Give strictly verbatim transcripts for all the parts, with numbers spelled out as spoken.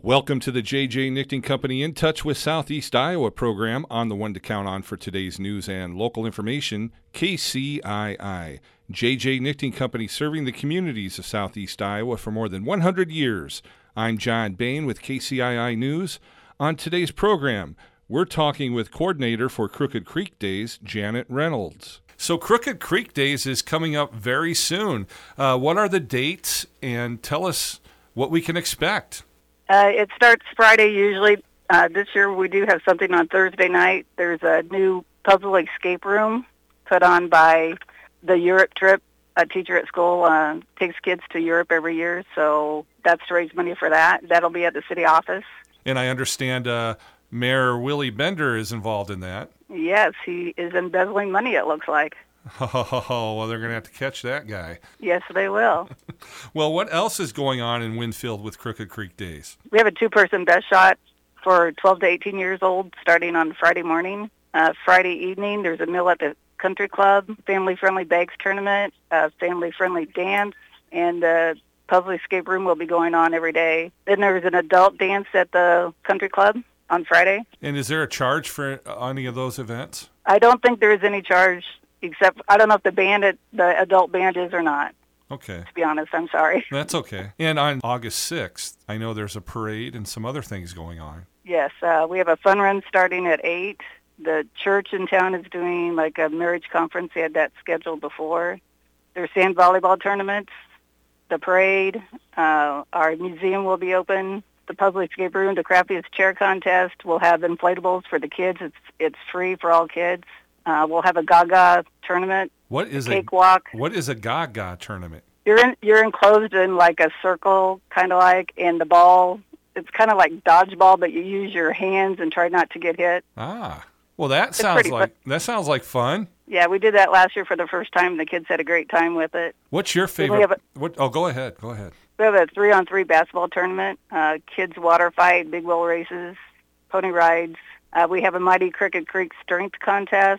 Welcome to the J J. Nichting Company In Touch with Southeast Iowa program on the one to count on for today's news and local information, K C I I. J J. Nichting Company serving the communities of Southeast Iowa for more than one hundred years. I'm John Bain with K C I I News. On today's program, we're talking with coordinator for Crooked Creek Days, Janet Reynolds. So Crooked Creek Days is coming up very soon. Uh, what are the dates, and tell us what we can expect? Uh, it starts Friday usually. Uh, this year we do have something on Thursday night. There's a new puzzle escape room put on by the Europe trip. A teacher at school uh, takes kids to Europe every year, so that's to raise money for that. That'll be at the city office. And I understand uh, Mayor Willie Bender is involved in that. Yes, he is embezzling money, it looks like. Oh, well, they're going to have to catch that guy. Yes, they will. Well, what else is going on in Winfield with Crooked Creek Days? We have a two-person best shot for twelve to eighteen years old starting on Friday morning. Uh, Friday evening, there's a meal at the country club, family-friendly bags tournament, uh, family-friendly dance, and the puzzle escape room will be going on every day. Then there's an adult dance at the country club on Friday. And is there a charge for any of those events? I don't think there is any charge, except I don't know if the band, at, the adult band is or not. Okay. To be honest, I'm sorry. That's okay. And on August sixth, I know there's a parade and some other things going on. Yes, uh, we have a fun run starting at eight. The church in town is doing like a marriage conference. They had that scheduled before. There's sand volleyball tournaments, the parade, uh, our museum will be open, the puzzle escape room, the crappiest chair contest. We'll have inflatables for the kids. It's it's free for all kids. Uh, we'll have a Gaga tournament. What is a cakewalk? What is a Gaga tournament? You're in, you're enclosed in like a circle, kind of like, and the ball. It's kind of like dodgeball, but you use your hands and try not to get hit. Ah, well, that It's sounds pretty like fun. that sounds like fun. Yeah, we did that last year for the first time. The kids had a great time with it. What's your we favorite? have a- what? Oh, go ahead. Go ahead. We have a three-on-three basketball tournament, uh, kids water fight, big wheel races, pony rides. Uh, we have a Mighty Crooked Creek strength contest,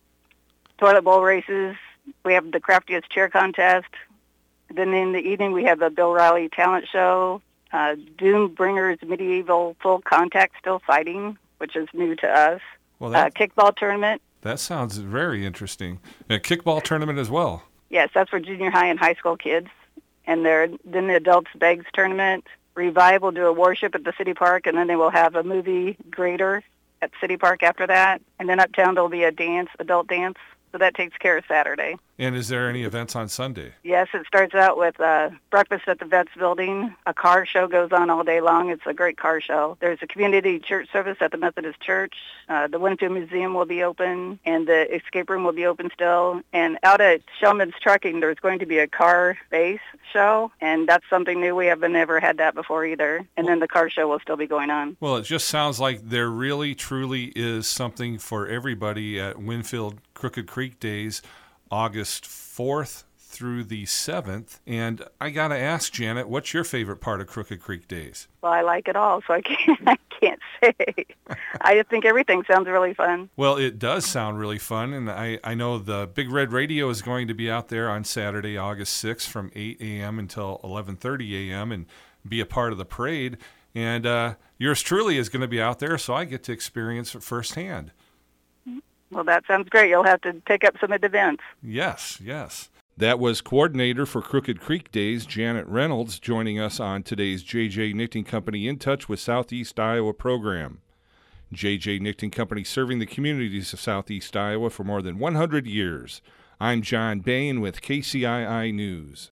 toilet bowl races. We have the craftiest chair contest. Then in the evening we have the Bill Riley talent show, uh, Doom Bringers medieval full contact still fighting, which is new to us. Well, that, Uh, kickball tournament. that sounds very interesting. A kickball tournament as well. Yes, that's for junior high and high school kids. And there, then the adults bags tournament. Revive will do a worship at the city park, and then they will have a movie grader at City Park after that. And then uptown there will be a dance, adult dance. So that takes care of Saturday. And is there any events on Sunday? Yes, it starts out with uh, breakfast at the Vets Building. A car show goes on all day long. It's a great car show. There's a community church service at the Methodist Church. Uh, the Winfield Museum will be open, and the escape room will be open still. And out at Shellman's Trucking, there's going to be a car base show, and that's something new. We haven't ever had that before either. And then the car show will still be going on. Well, it just sounds like there really, truly is something for everybody at Winfield Crooked Creek Days, August fourth through the seventh. And I got to ask, Janet, what's your favorite part of Crooked Creek Days? Well, I like it all, so I can't, I can't say. I just think everything sounds really fun. Well, it does sound really fun, and I, I know the Big Red Radio is going to be out there on Saturday, August sixth from eight a.m. until eleven thirty a.m. and be a part of the parade. And uh, yours truly is going to be out there, so I get to experience it firsthand. Well, that sounds great. You'll have to pick up some of the events. Yes, yes. That was coordinator for Crooked Creek Days, Janet Reynolds, joining us on today's J J. Nichting Company In Touch with Southeast Iowa program. J J. Nichting Company serving the communities of Southeast Iowa for more than one hundred years. I'm John Bain with K C I I News.